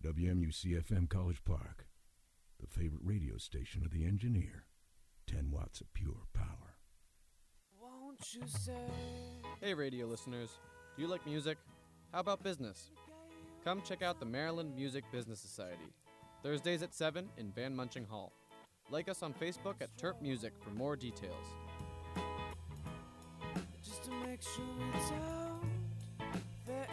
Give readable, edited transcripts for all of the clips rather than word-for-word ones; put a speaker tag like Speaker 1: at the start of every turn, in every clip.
Speaker 1: WMUC-FM College Park, the favorite radio station of the engineer. 10 watts of pure power.
Speaker 2: Won't you say?
Speaker 3: Hey radio listeners, do you like music? How about business? Come check out the Maryland Music Business Society, Thursdays at 7 in Van Munching Hall. Like us on Facebook at Terp Music for more details.
Speaker 2: Just to make sure it's out there.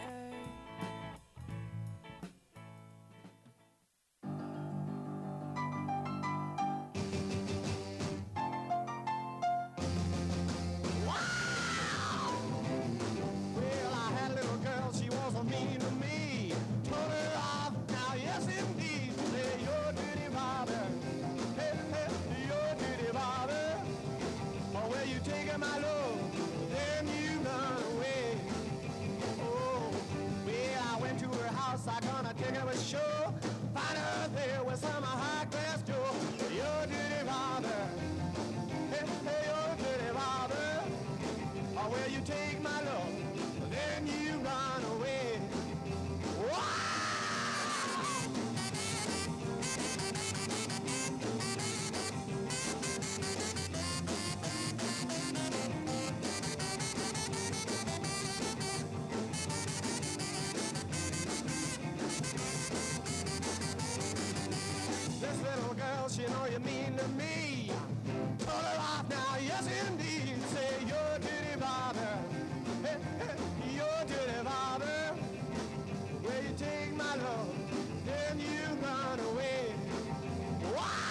Speaker 4: You know you mean to me. Pull her off now, yes indeed. Say you're dirty bother. Hey, hey, you're dirty bother. Where you take my love, then you run away. Wow!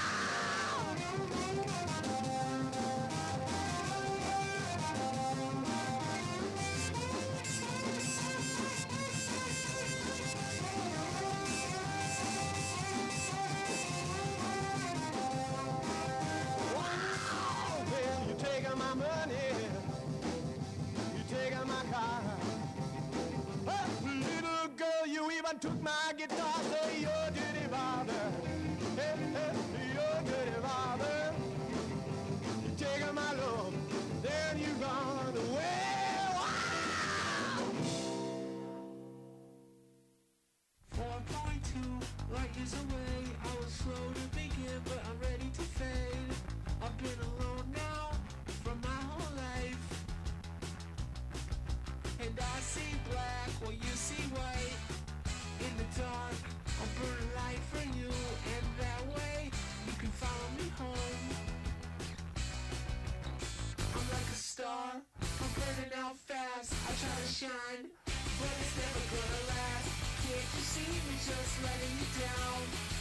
Speaker 4: Took my guitar, say you're dirty bother. Hey, hey, you're dirty bother. You take my love, then you run away. Wow!
Speaker 5: 4.2 light years away. I was slow to begin, but I'm ready to fade. I've been alone now for my whole life, and I see black while you see white. In the dark, I'll burn a light for you, and that way you can follow me home. I'm like a star, I'm burning out fast. I try to shine, but it's never gonna last. Can't you see me just letting you down?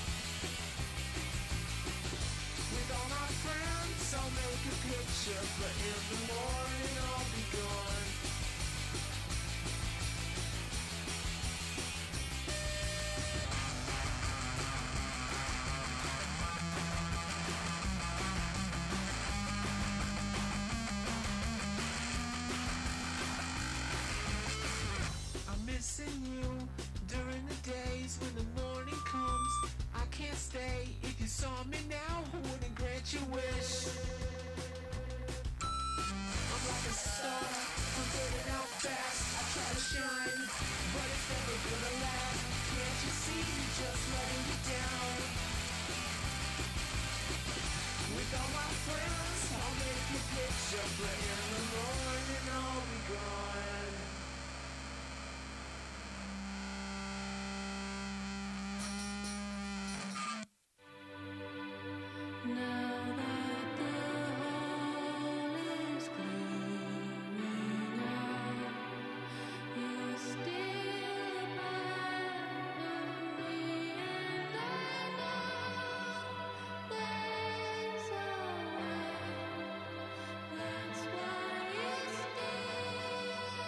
Speaker 5: With all my friends, I'll make a picture, but in the morning I'll be gone. Missing you during the days when the morning comes. I can't stay. If you saw me now, who wouldn't grant your wish? I'm like a star, I'm burning out fast. I try to shine, but it's never gonna last. Can't you see me just letting you down? With all my friends, I'll make a picture, but in the morning I'll be gone.
Speaker 6: Now that the hole is clearing out, you're still a part of me, and I know there's a way. That's why you stay.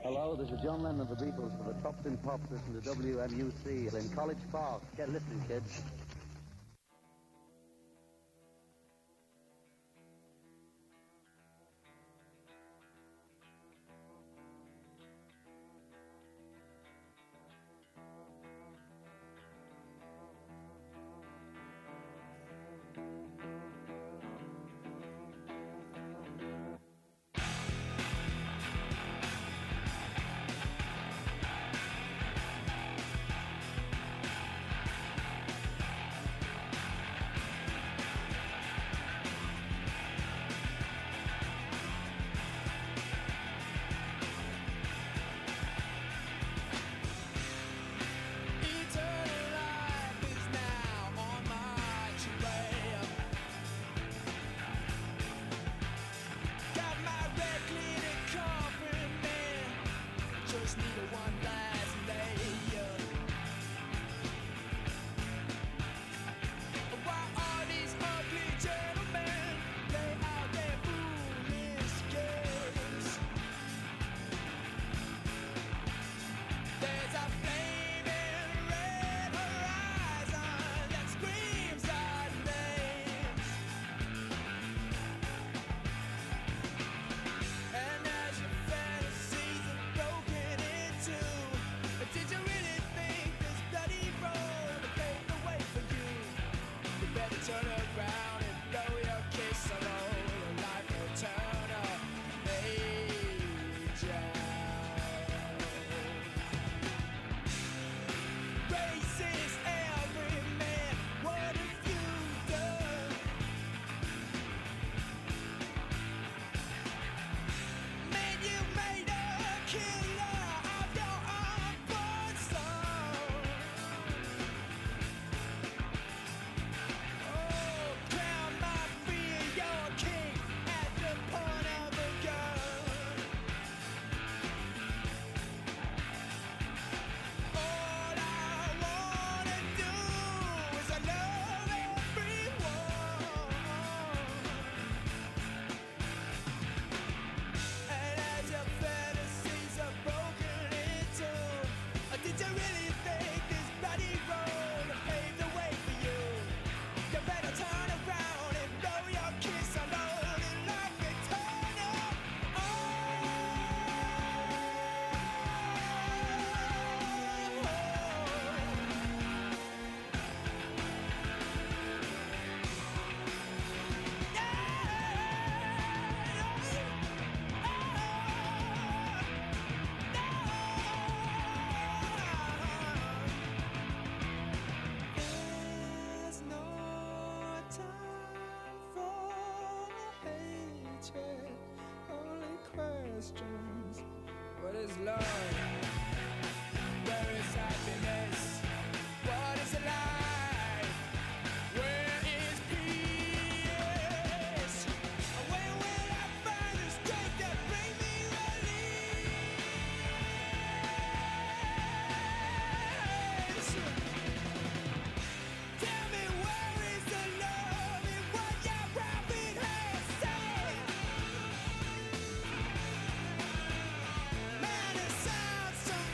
Speaker 7: Hello, this is John Lennon of the Beatles for the Tops in Pops. Listen to WMUC in College Park. Get listening, kids.
Speaker 2: Eternal life is now on my trail. Got my red cleaning coffin man. Just need a one last layer. While all these ugly gentlemen play out their foolish games, there's a flaming red horizon that screams our names. And as your fantasies are broken into, did you really think this bloody road paved the way for you? You better turn around and blow your kiss alone. Your life will turn a page out. Racist every man, what have you done? Man, you made a killer of your unborn son. Oh, crown might be your king at the point of a gun. All I wanna do is I love everyone. And as your fantasies are broken into, did you really think this bloody road paved the way for you? You better turn around and blow your kiss alone and like it turn up. There's no time for hatred, only questions. What is love? Where is happiness? What is life? Where is peace? Where will I find the strength that bring me release? Tell me where is the love in what your prophet has said? Man, it sounds so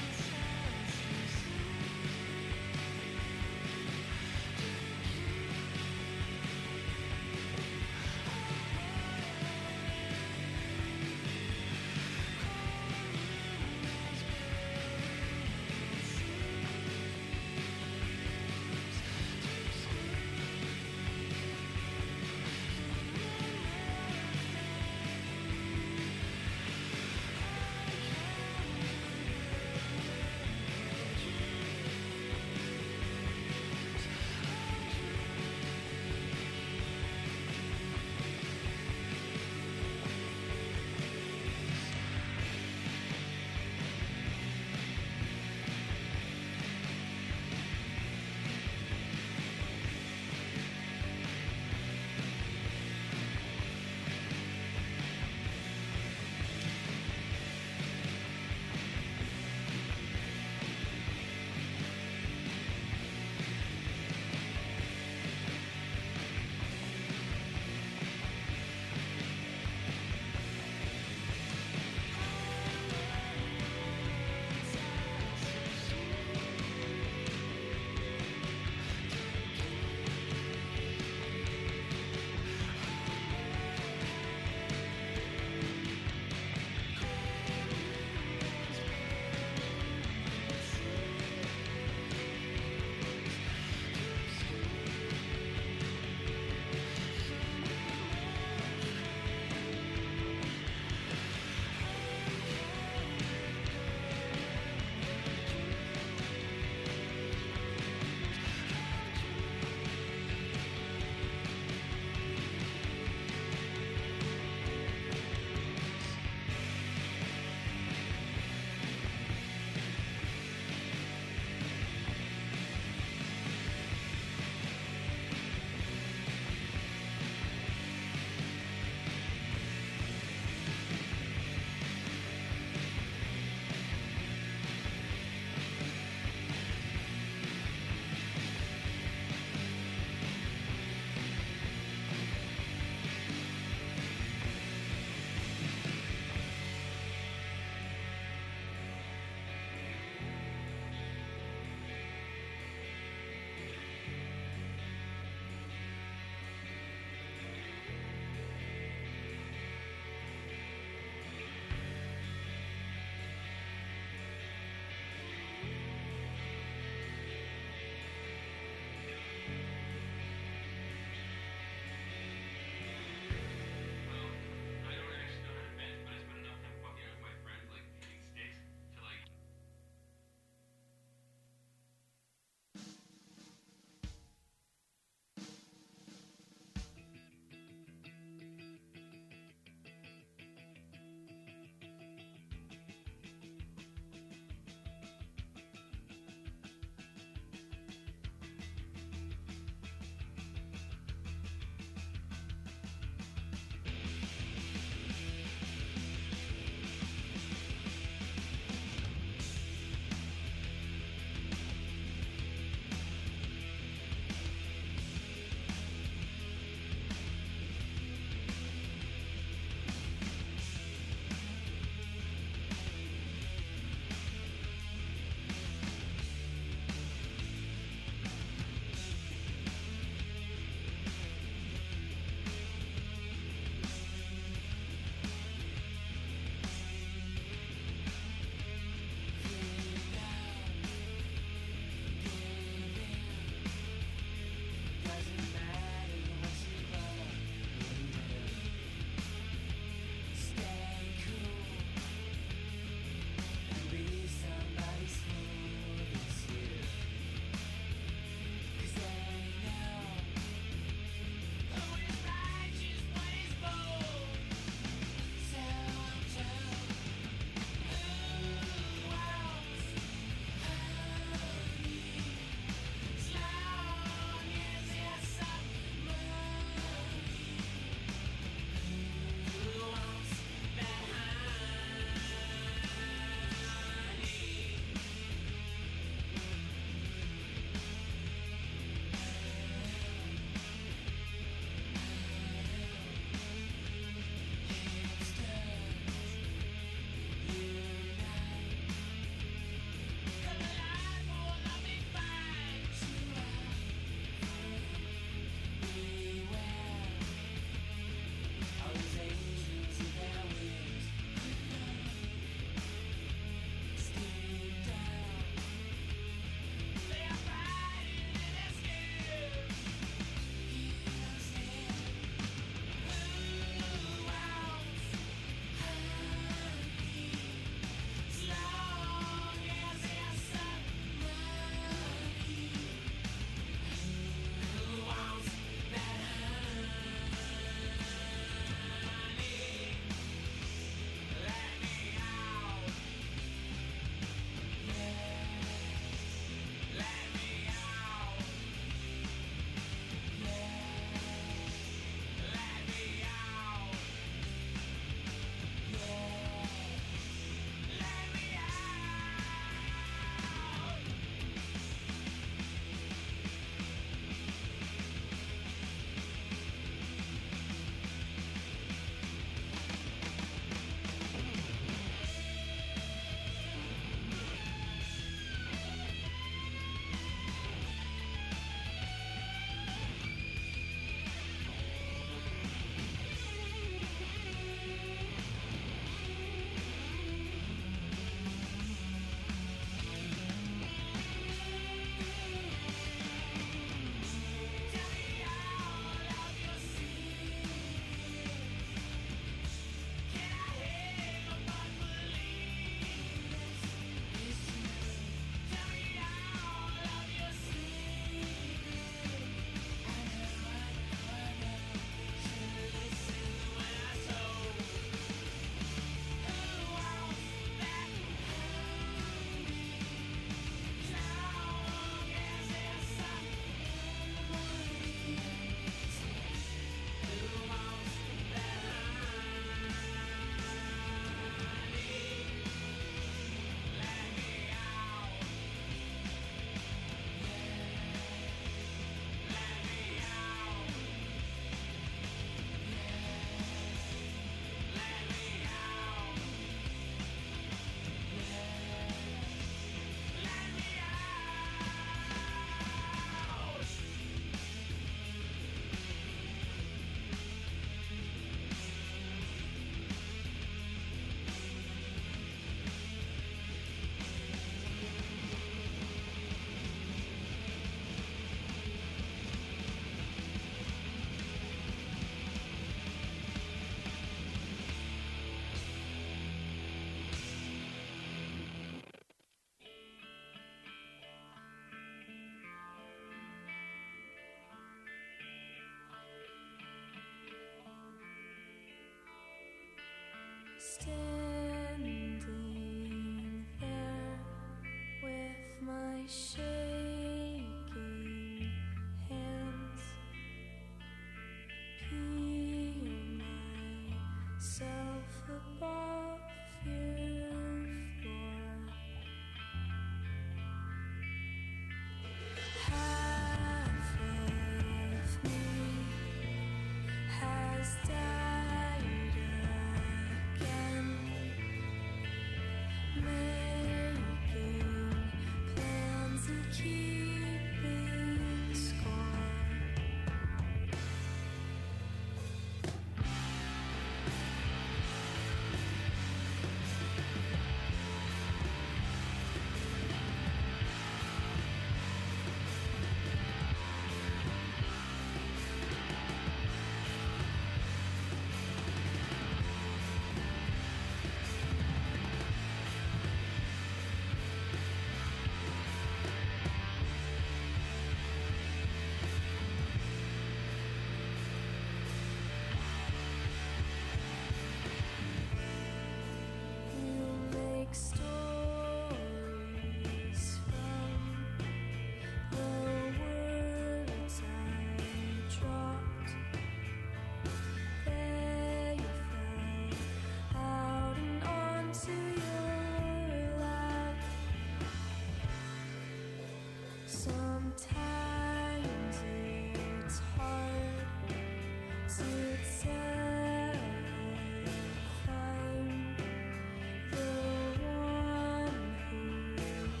Speaker 6: Sometimes it's hard to tell if I'm the one who's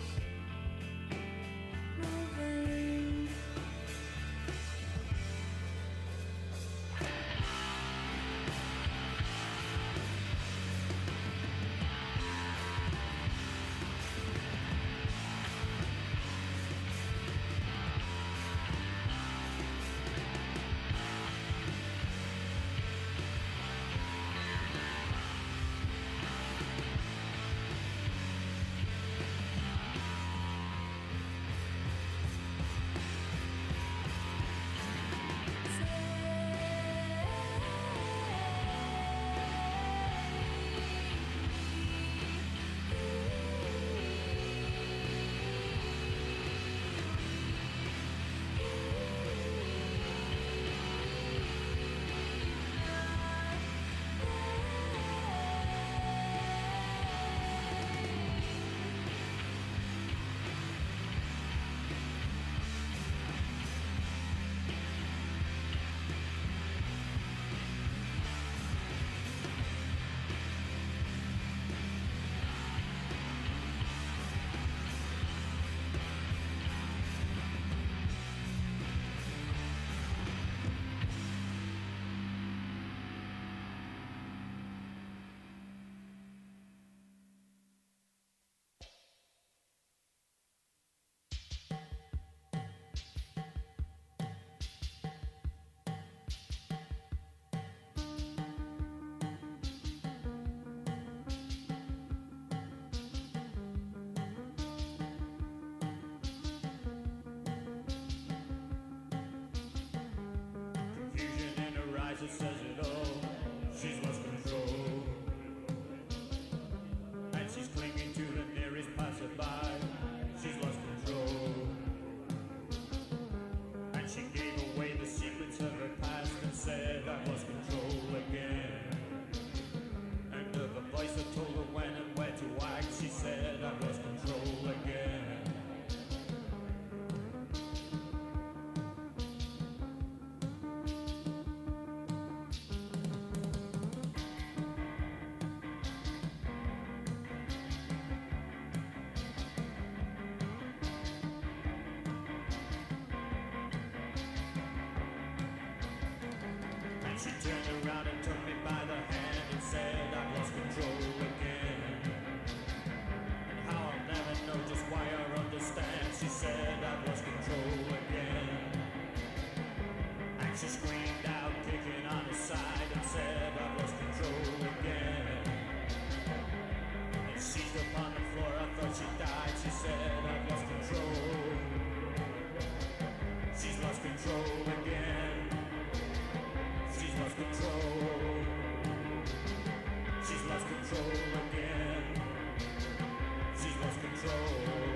Speaker 6: moving.
Speaker 8: Confusion in her eyes, it says it all. She's lost control. And she's clinging to the nearest passerby. She's lost control. And she gave away the secrets of her past and said, I've lost control again. And of a voice that told her when and where to act, she said, I've lost control again. And she turned around and took me by the hand and said, I've lost control again. And how I'll never know just why or understand, she said, I've lost control again. And she screamed out, kicking on her side, and said, I've lost control again. And seized upon the floor, I thought she died, she said, I've lost control. She's lost control again. She's lost control. She's lost control again. She's lost control.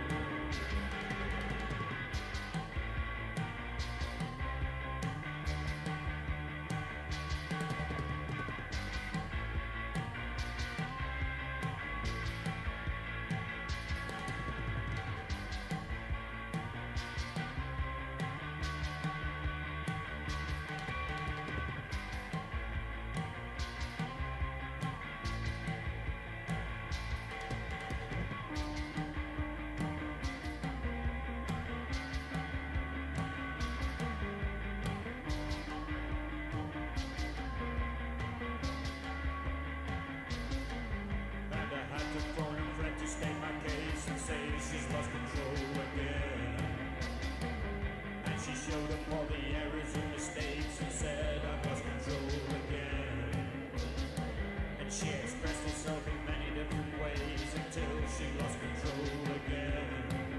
Speaker 8: And I had to phone a friend to state my case and say she's lost control again. And she showed up all the errors and mistakes and said I've lost control again. And she expressed herself in many different ways until she lost control again.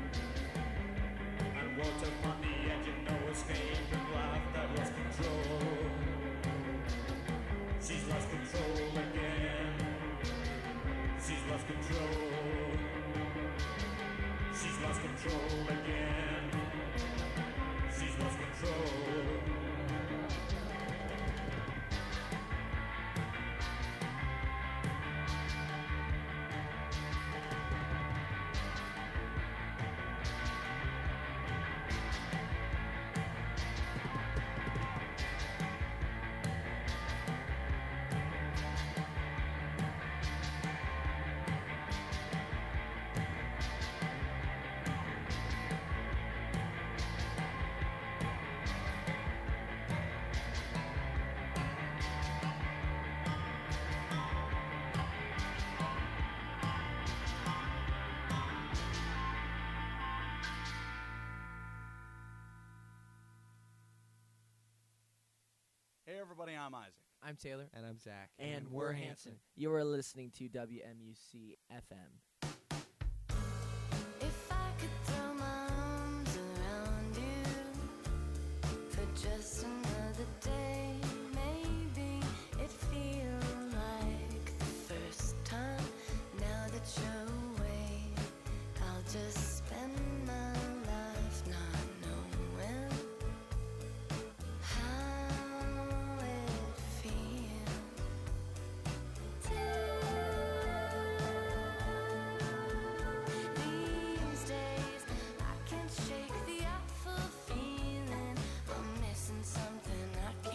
Speaker 8: And walked up on the edge of no escape and laughed, I've lost control. She's lost control again. She's lost control. She's lost control again. She's lost control.
Speaker 9: everybody. I'm Isaac.
Speaker 10: I'm Taylor.
Speaker 11: And I'm Zach.
Speaker 10: And we're Hanson. You are listening to WMUC FM.
Speaker 6: If I could throw my arms around you for just another day, maybe it'd feel like the first time. Now that you're away, I'll just spend my life not knowing how it feels. These days, I can't shake the awful feeling. I'm missing something I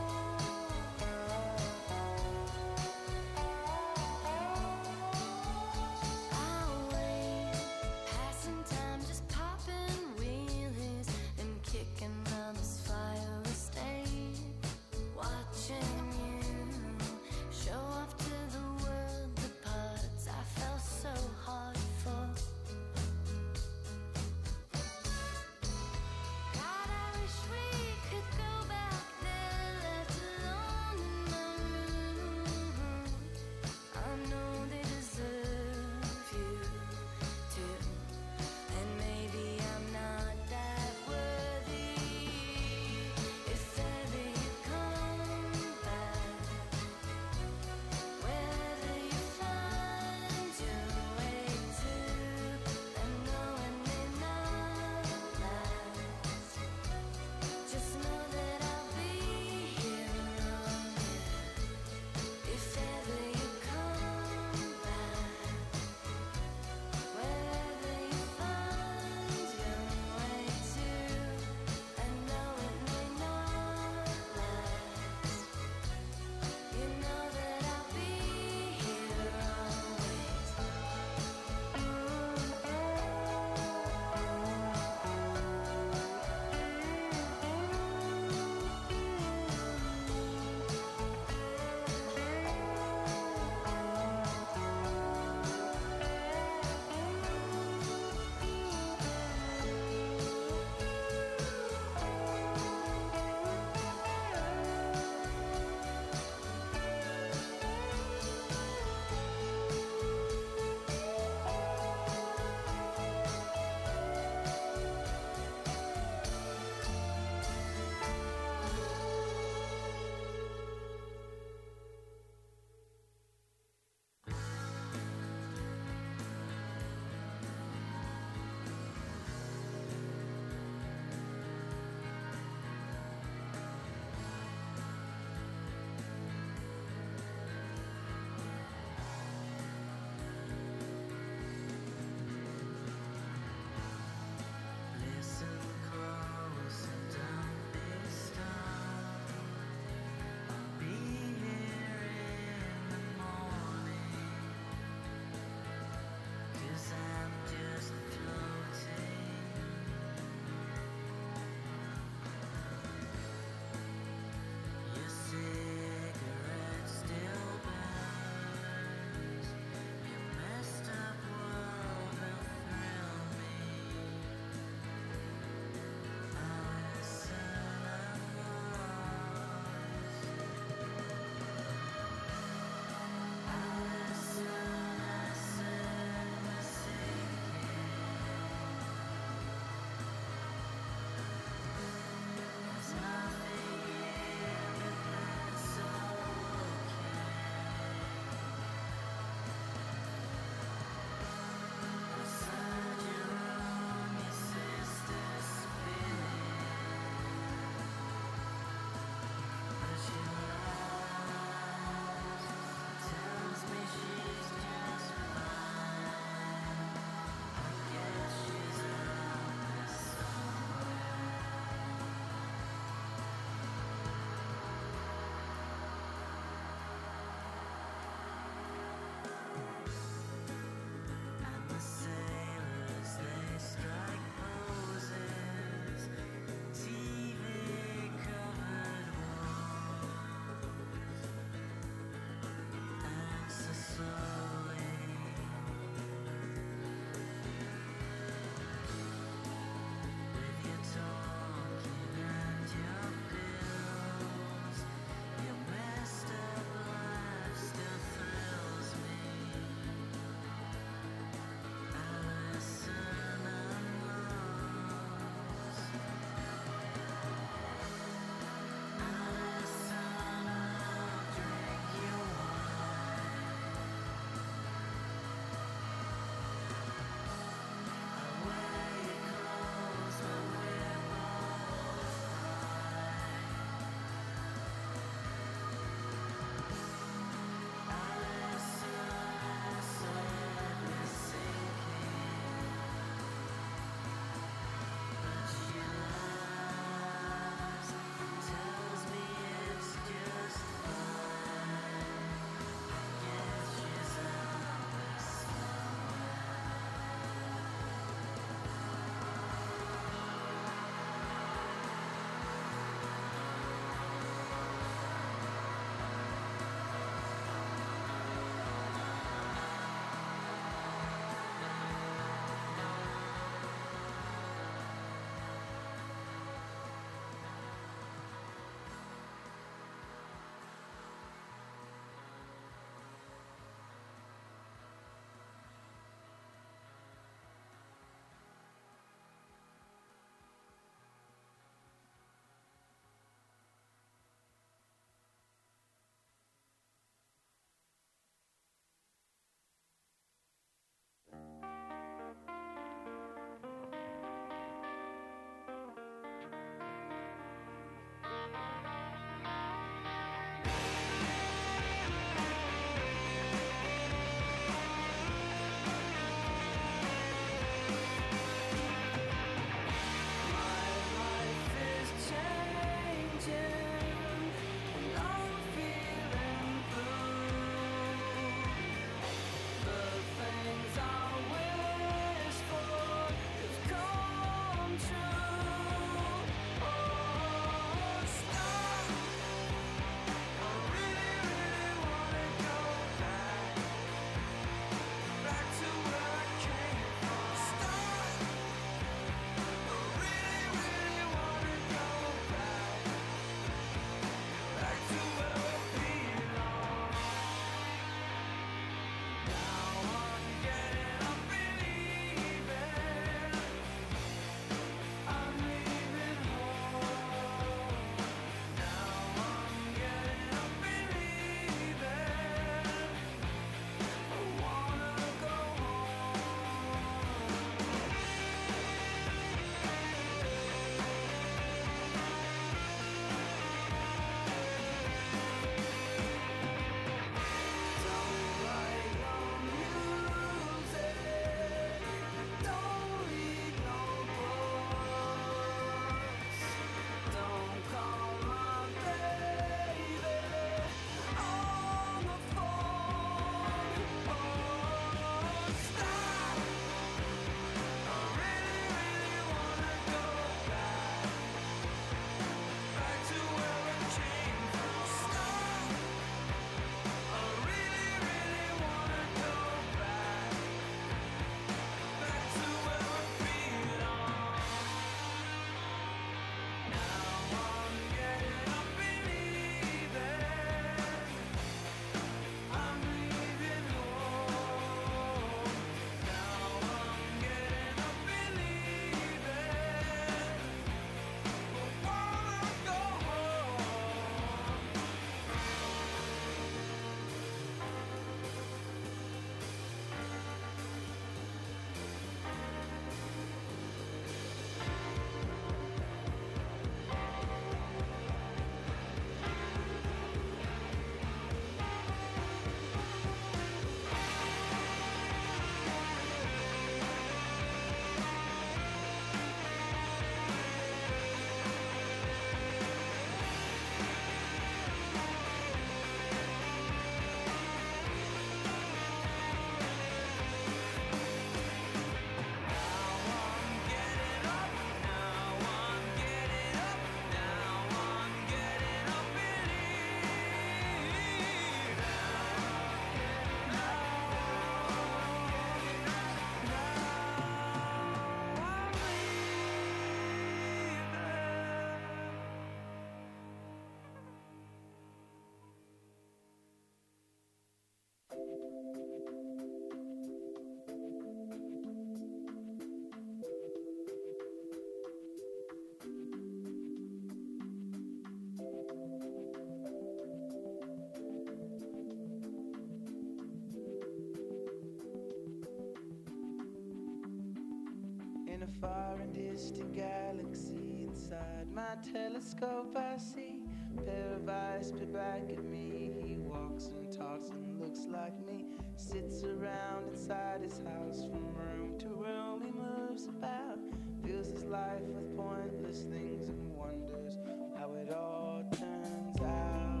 Speaker 9: far and distant galaxy. Inside my telescope I see a pair of eyes peer back at me. He walks and talks and looks like me, sits around inside his house. From room to room he moves about, fills his life with pointless things and wonders how it all turns out.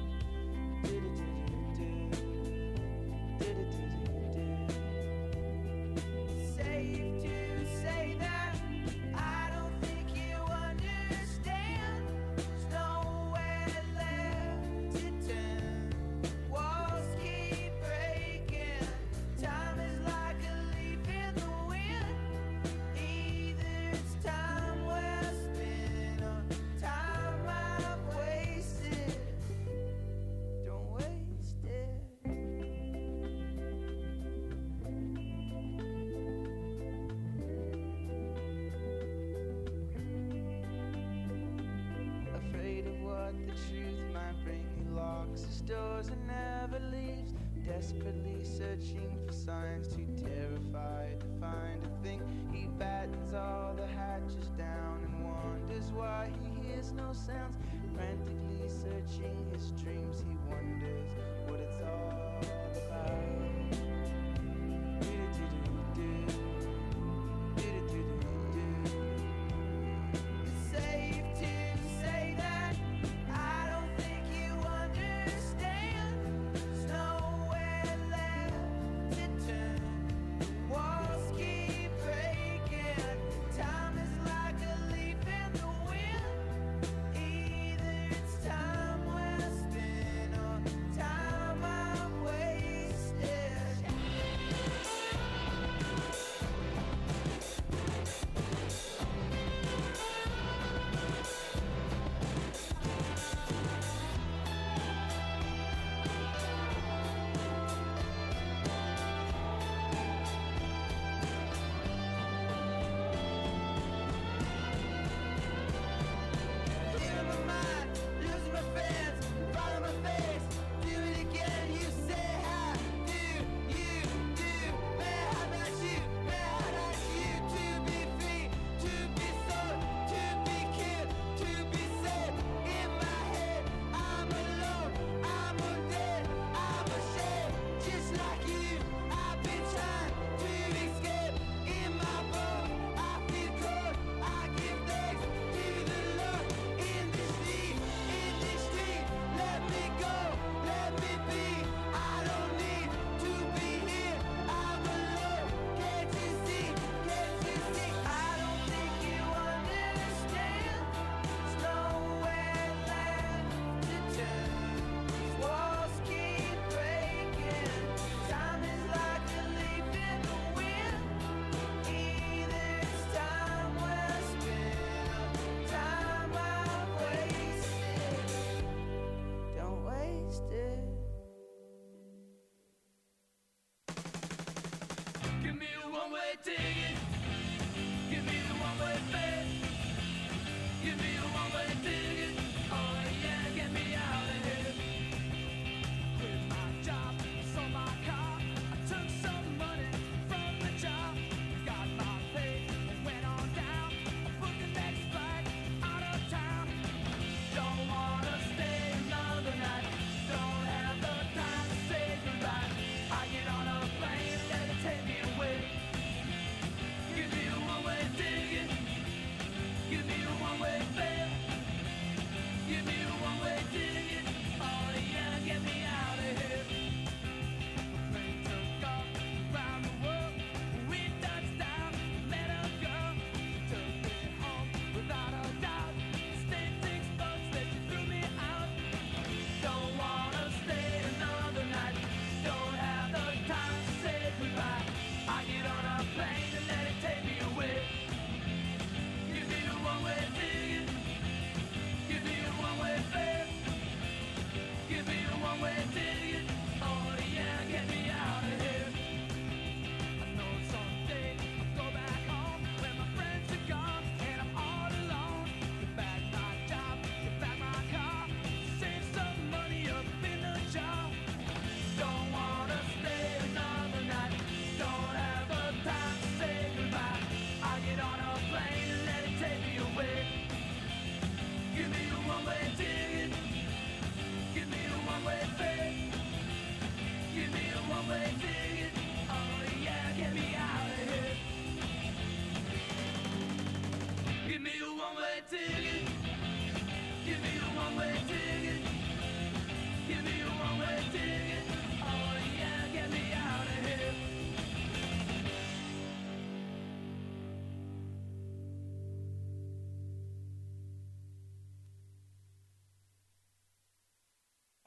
Speaker 9: Safe to say that I don't think you understand. There's nowhere left to turn. Walls keep breaking. Time is like a leaf in the wind. Either it's time well spent or time I've wasted. Don't waste it. Afraid of what the truth might bring. He locks his doors and never leaves, desperately searching for signs, too terrified to find a thing. He battens all the hatches down and wonders why he hears no sounds. Frantically searching his dreams, he wonders what it's all about. It's safe to say that I don't think you understand. There's nowhere left to turn. Walls keep breaking. Time is like a leaf in the wind. Either it's time well spent or time I've wasted.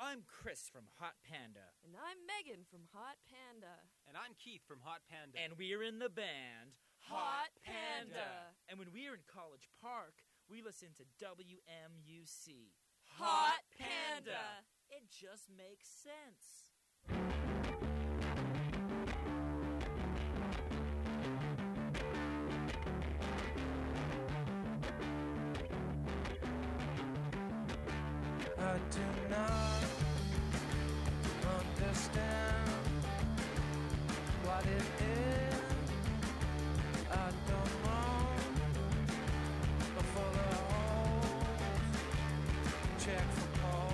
Speaker 11: I'm Chris from Hot Panda.
Speaker 12: And I'm Megan from Hot Panda.
Speaker 13: And I'm Keith from Hot Panda.
Speaker 11: And we're in the band
Speaker 12: Hot Panda.
Speaker 11: And when we're in College Park, we listen to WMUC.
Speaker 12: Hot Panda.
Speaker 11: It just makes sense.
Speaker 9: I do not understand what it is. I don't know for the holes. Check for Paul.